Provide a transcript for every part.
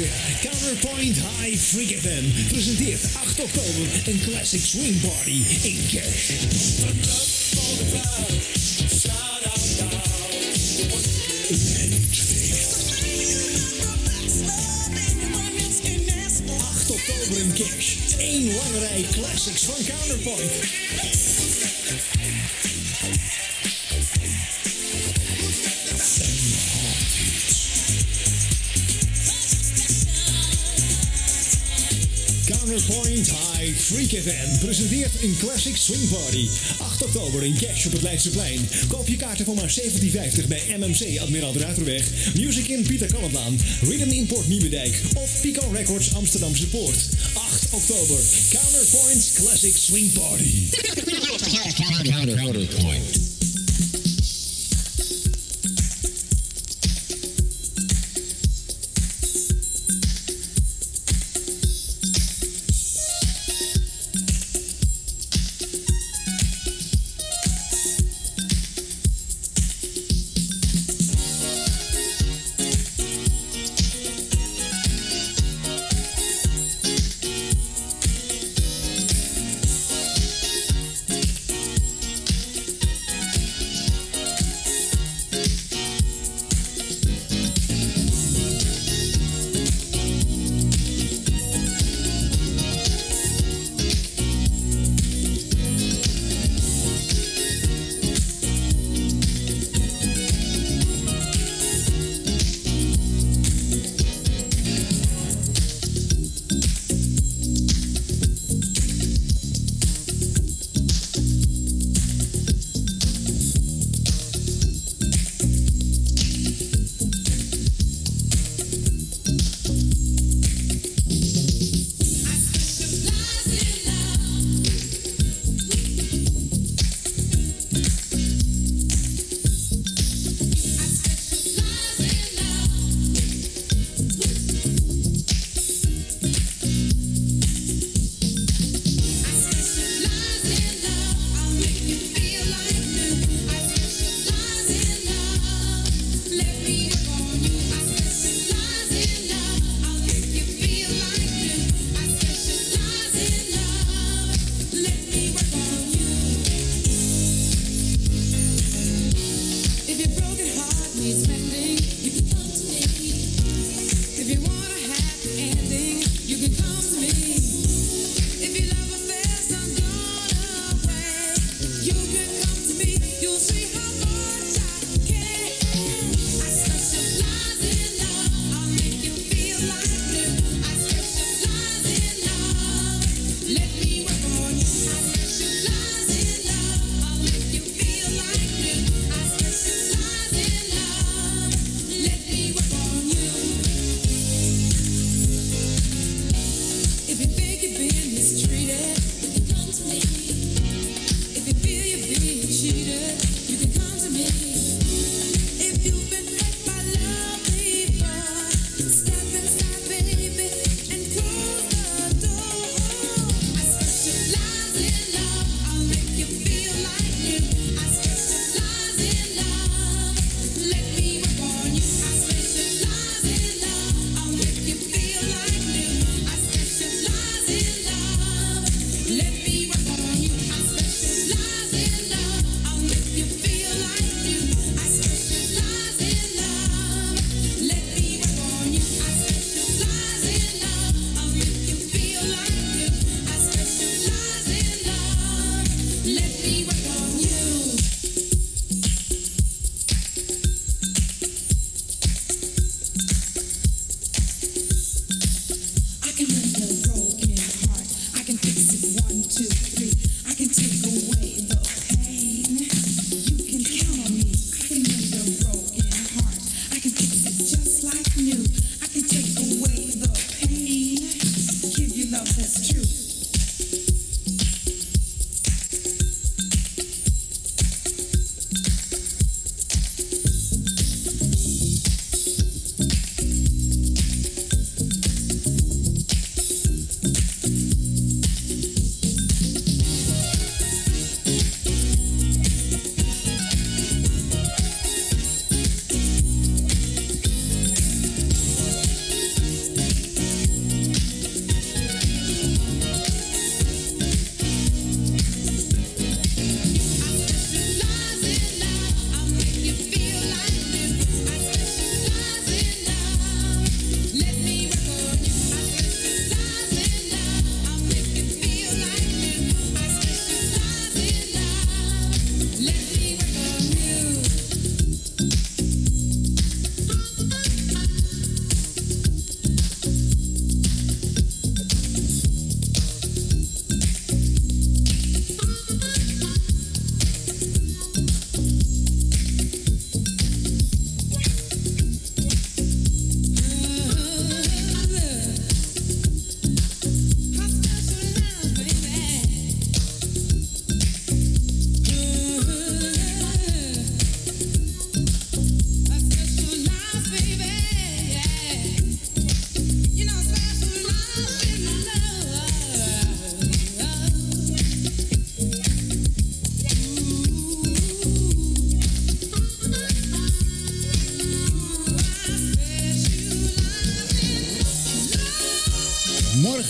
Counterpoint High Freak FM presenteert 8 oktober een Classic Swing Party in Cash. Oktober in Cash. 1 lange rij classics van Counterpoint. Counterpoint High Freak FM presenteert een Classic Swing Party. 8 oktober in Cash op het Leidseplein. Koop je kaarten voor maar $17,50 bij MMC Admiraal de Ruiterweg, Music in Pieter Kallenlaan, Rhythm Import Nieuwedijk of Pico Records Amsterdamse Poort. 8 oktober, Counterpoint Classic Swing Party. Counterpoint. You can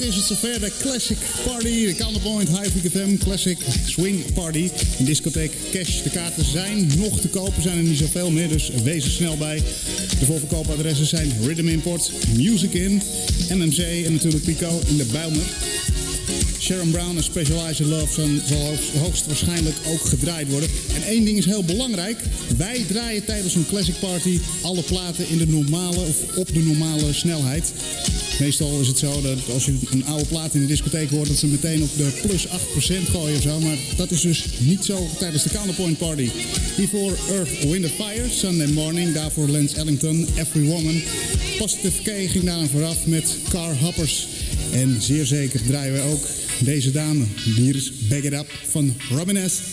is het zover, de Classic Party, de Counterpoint High FM Classic Swing Party. In discotheek Cash. De kaarten zijn nog te kopen, zijn er niet zoveel meer, dus wees er snel bij. De voorverkoopadressen zijn Rhythm Import, Music In, MMC en natuurlijk Pico in de Bijlmer. Sharon Brown en Specialized Love zal hoogstwaarschijnlijk ook gedraaid worden. En één ding is heel belangrijk. Wij draaien tijdens een Classic Party alle platen in de normale of op de normale snelheid. Meestal is het zo dat als je een oude plaat in de discotheek hoort, dat ze meteen op de plus 8% gooien of zo. Maar dat is dus niet zo tijdens de Counterpoint Party. Hiervoor Earth, Wind Fire, Sunday Morning. Daarvoor Lance Ellington, Every Woman. Positive K ging daar aan vooraf met Car Hoppers. En zeer zeker draaien we ook deze dame. Hier is Back It Up van Robin S.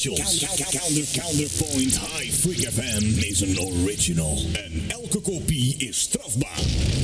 specials. Counterpoint High Freak FM is een original. En elke kopie is strafbaar.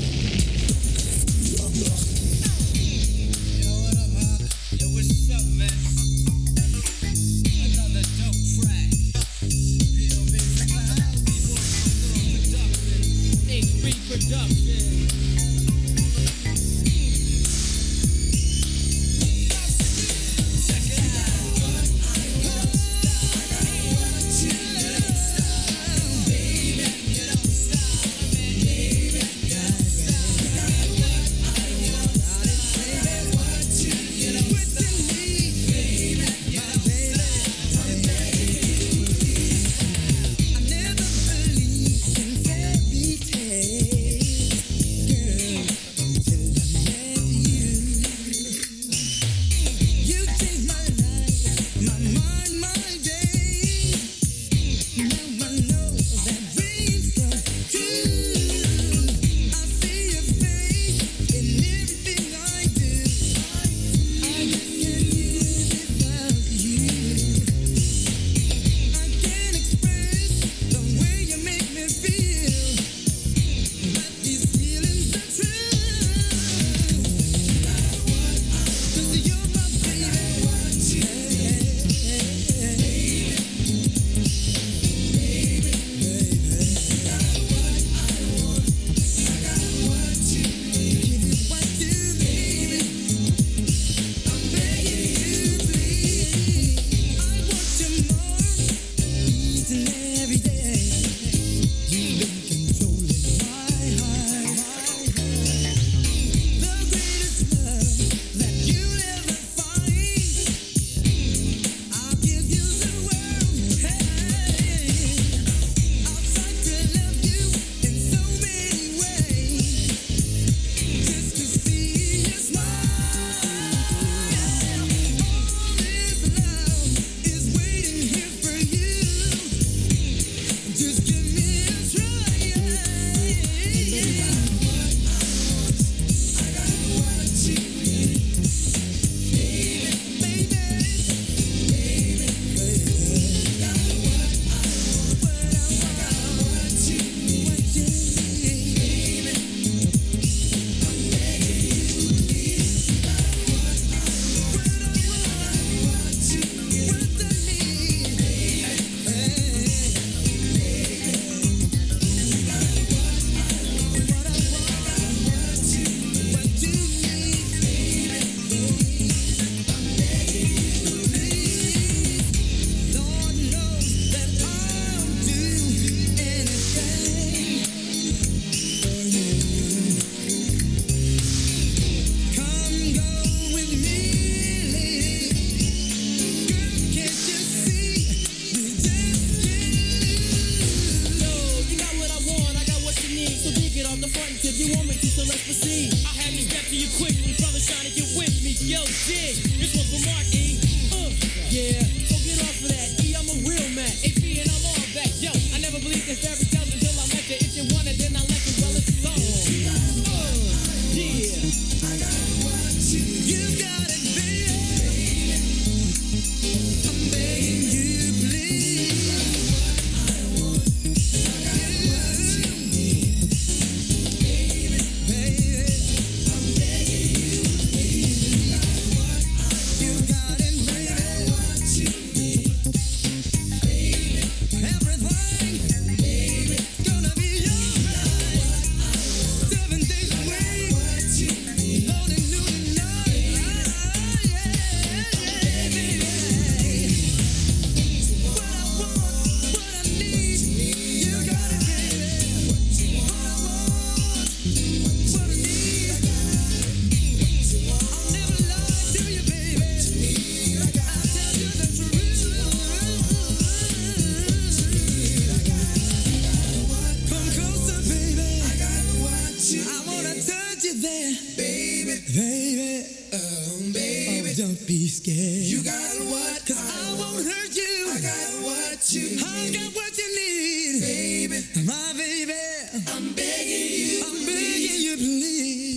Don't be scared. You got what? 'Cause I won't hurt you. I got what you need. I got what you need. Baby. My baby. I'm begging you. I'm begging you, please.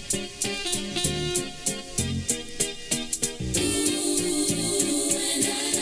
Ooh, and I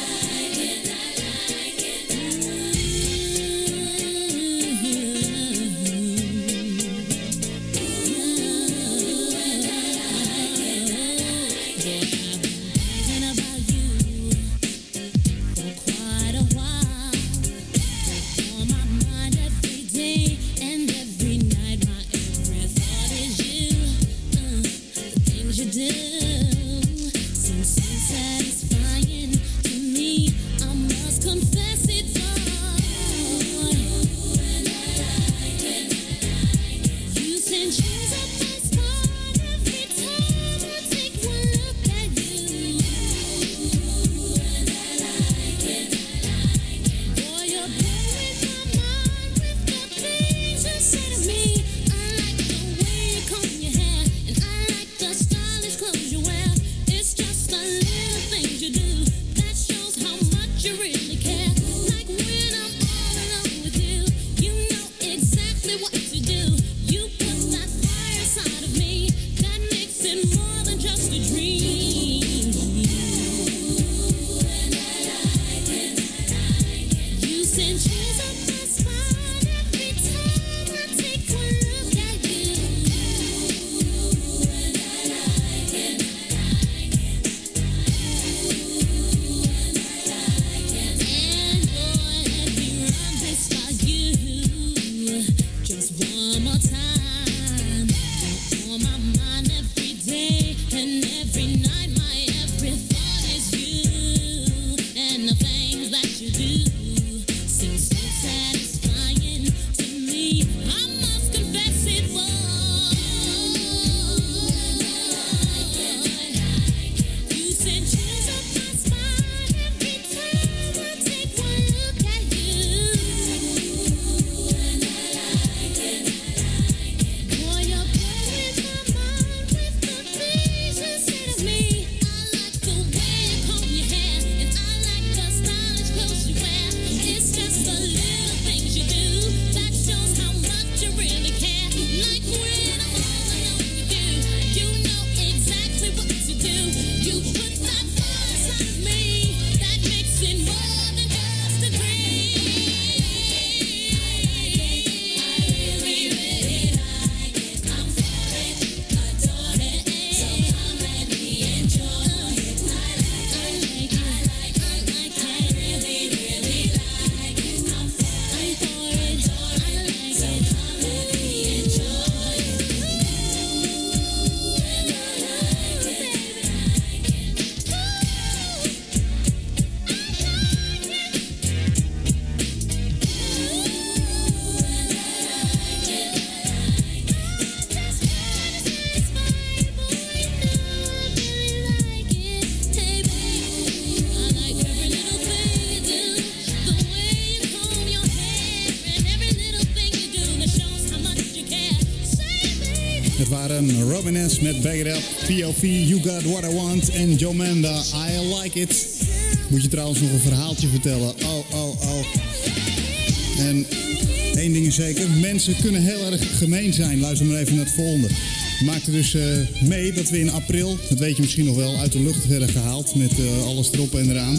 waren Robin S. met Back It Up, POV, You Got What I Want en Jomanda, I Like It. Moet je trouwens nog een verhaaltje vertellen. Oh. En één ding is zeker, mensen kunnen heel erg gemeen zijn. Luister maar even naar het volgende. We maakten dus mee dat we in april, dat weet je misschien nog wel, uit de lucht werden gehaald met alles erop en eraan.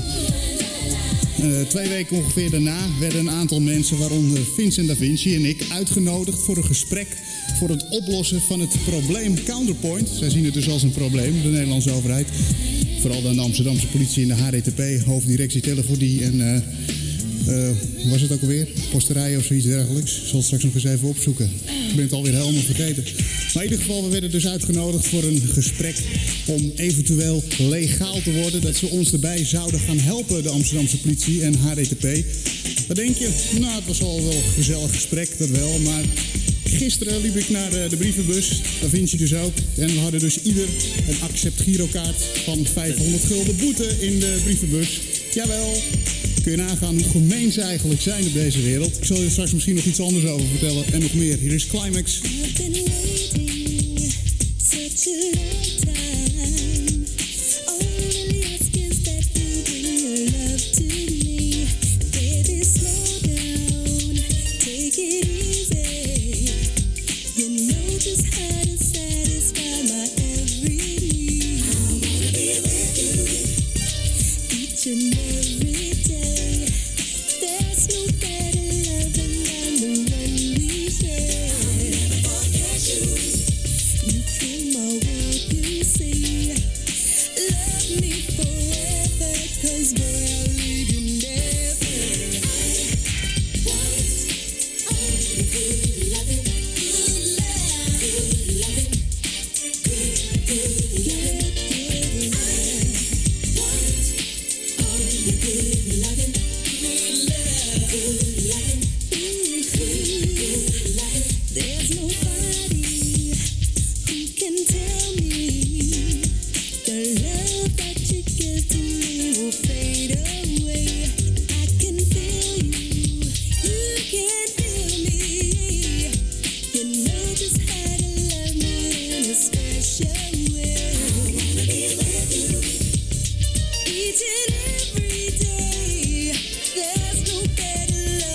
2 weken ongeveer daarna werden een aantal mensen, waaronder Vincent Da Vinci en ik, uitgenodigd voor een gesprek voor het oplossen van het probleem Counterpoint. Zij zien het dus als een probleem, de Nederlandse overheid. Vooral dan de Amsterdamse politie en de HDTP, hoofddirectie telefonie en was het ook alweer? Posterijen of zoiets dergelijks. Ik zal het straks nog eens even opzoeken. Ik ben het alweer helemaal vergeten. Maar in ieder geval, we werden dus uitgenodigd voor een gesprek om eventueel legaal te worden. Dat ze ons erbij zouden gaan helpen, de Amsterdamse politie en HDTP. Wat denk je? Nou, het was al wel een gezellig gesprek, dat wel. Maar gisteren liep ik naar de brievenbus, Da Vinci dus ook. En we hadden dus ieder een accept girokaart van 500 gulden boete in de brievenbus. Jawel. Kun je nagaan hoe gemeen ze eigenlijk zijn op deze wereld. Ik zal je straks misschien nog iets anders over vertellen en nog meer. Hier is Climax. I've been waiting such a long time. All I really ask is that you bring your love to me. Baby, slow down, take it easy. You know just how to satisfy my every need. I wanna be with you each and every day. There's no better loving than the one we share. I'll never forget you. You fill my world, you see. Love me forever, 'cause boy, I'll leave you never. I want all the good loving, good love, good loving, good loving. I want all the good loving, good love, good loving, good loving. There's nobody who can tell me the love that you give to me will fade away. I can feel you, you can feel me. You know just how to love me in a special way. I wanna be with you each and every day. There's no better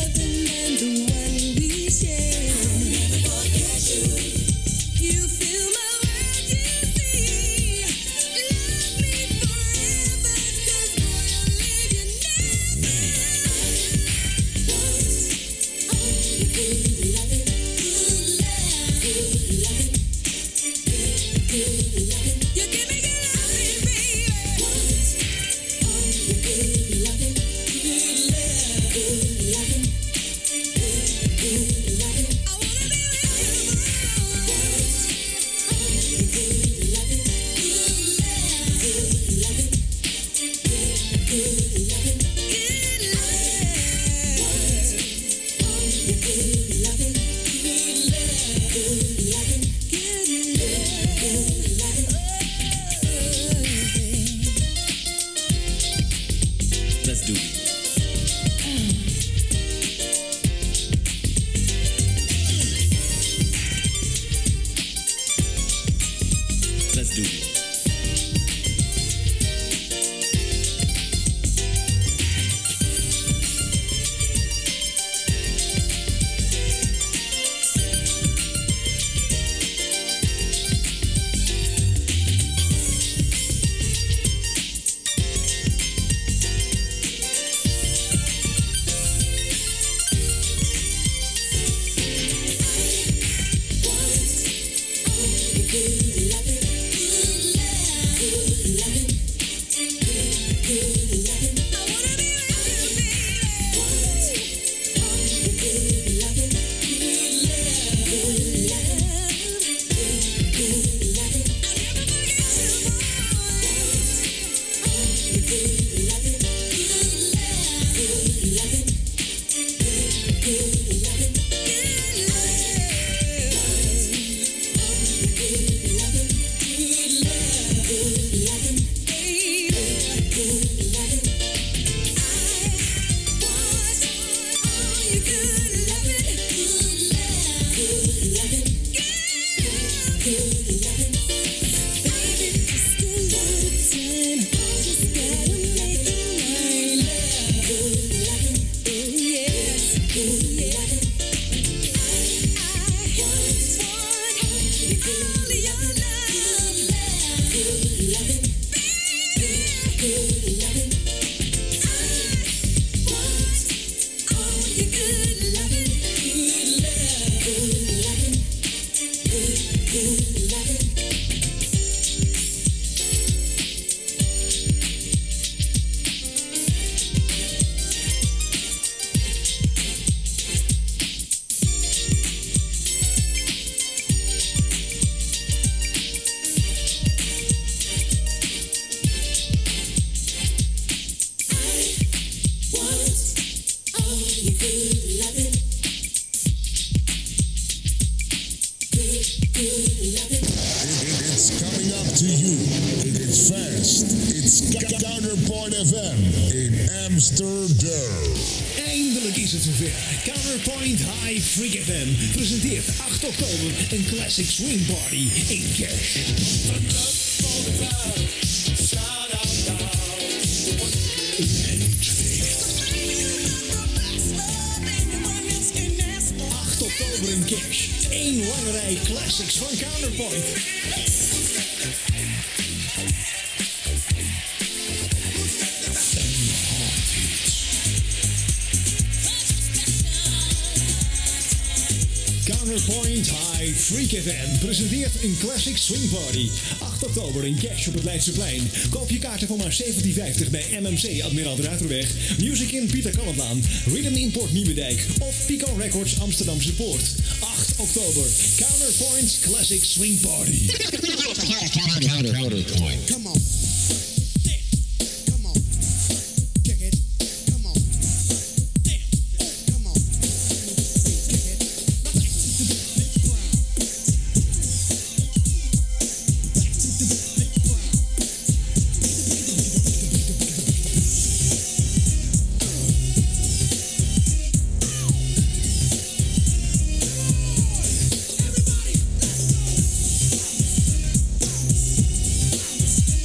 Countdown. Eindelijk is het zover. Counterpoint High Freak FM presenteert 8 oktober een Classic Swing Party in Cash. Oktober in Cash. 1 lange rij classics van Counterpoint. Counterpoint High Freak FM presenteert een Classic Swing Party. 8 oktober in Cash op het Leidseplein. Koop je kaarten voor maar $17,50 bij MMC Admiraal de Ruiterweg, Music in Pieter Kallenbaan, Rhythm Import Nieuwedijk of Pico Records Amsterdamse Poort. 8 oktober, Counterpoint Classic Swing Party. Counterpoint. Come on. Come on. Check it. Come on. Come on. Check it. Back to the big ground. Back to the big ground. Everybody.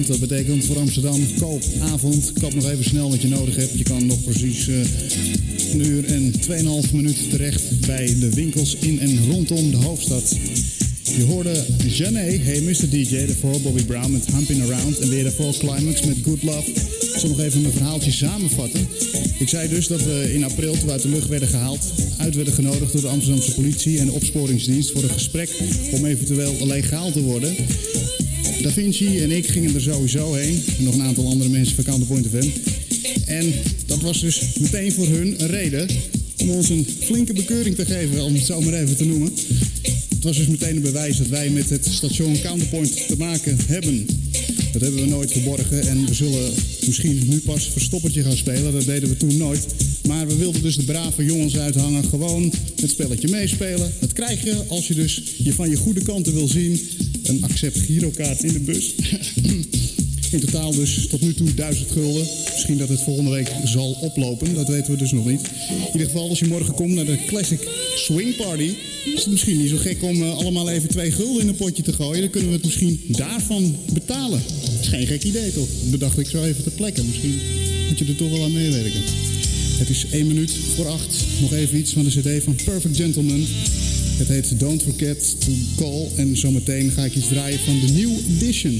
avond. Dat betekent voor Amsterdam koopavond. Koop nog even snel wat je nodig hebt. Je kan nog precies een uur en 2,5 minuten terecht bij de winkels in en rondom de hoofdstad. Je hoorde Jané, Hey Mr. DJ, daarvoor Bobby Brown met Humping Around en weer daarvoor Climax met Good Love. Ik zal nog even mijn verhaaltje samenvatten. Ik zei dus dat we in april, toen we uit de lucht werden gehaald, uit werden genodigd door de Amsterdamse politie en de opsporingsdienst voor een gesprek om eventueel legaal te worden. Da Vinci en ik gingen er sowieso heen. En nog een aantal andere mensen van Counterpoint FM. En dat was dus meteen voor hun een reden om ons een flinke bekeuring te geven, om het zo maar even te noemen. Het was dus meteen een bewijs dat wij met het station Counterpoint te maken hebben. Dat hebben we nooit verborgen en we zullen misschien nu pas verstoppertje gaan spelen. Dat deden we toen nooit. Maar we wilden dus de brave jongens uithangen, gewoon het spelletje meespelen. Dat krijg je als je dus je van je goede kanten wil zien. Een accept girokaart in de bus. In totaal dus tot nu toe 1000 gulden. Misschien dat het volgende week zal oplopen. Dat weten we dus nog niet. In ieder geval, als je morgen komt naar de Classic Swing Party, is het misschien niet zo gek om allemaal even 2 gulden in een potje te gooien. Dan kunnen we het misschien daarvan betalen. Dat is geen gek idee toch? Dat bedacht ik zo even ter plekke. Misschien moet je er toch wel aan meewerken. Het is 1 minuut voor 8. Nog even iets van de cd van Perfect Gentleman. Het heet Don't Forget to Call. En zometeen ga ik iets draaien van de New Edition.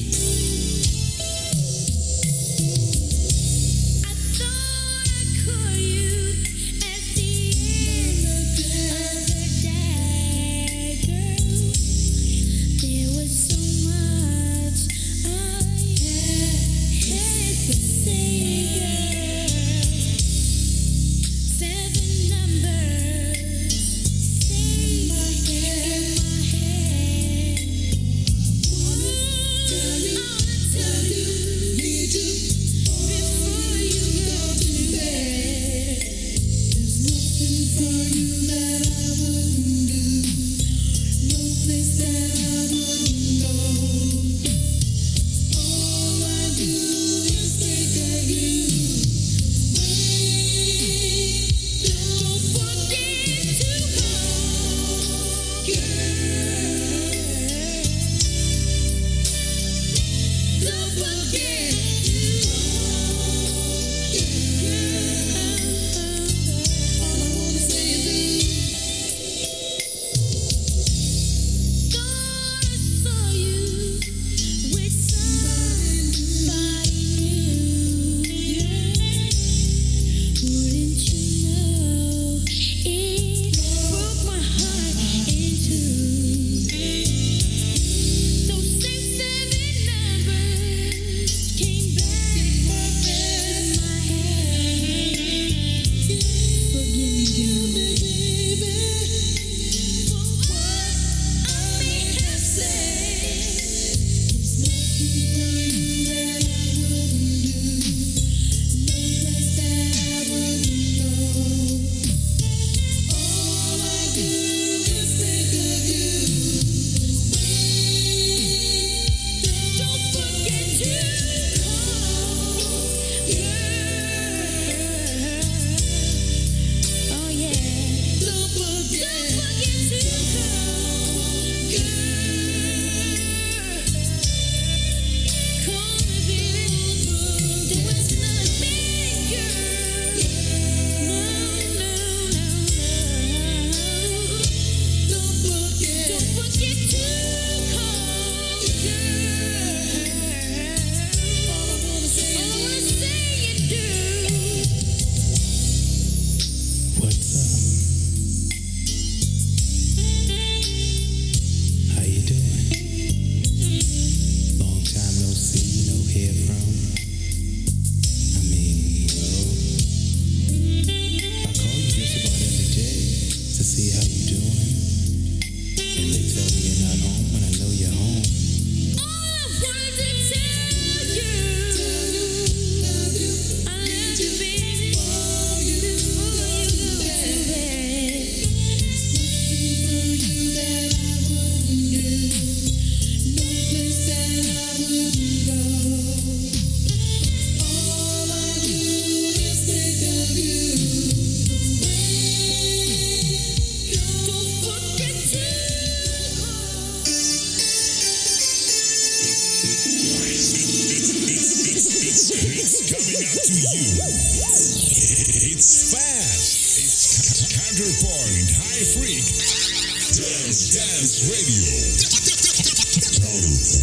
It's coming up to you. It's fast. It's Counterpoint High Freak Dance Radio.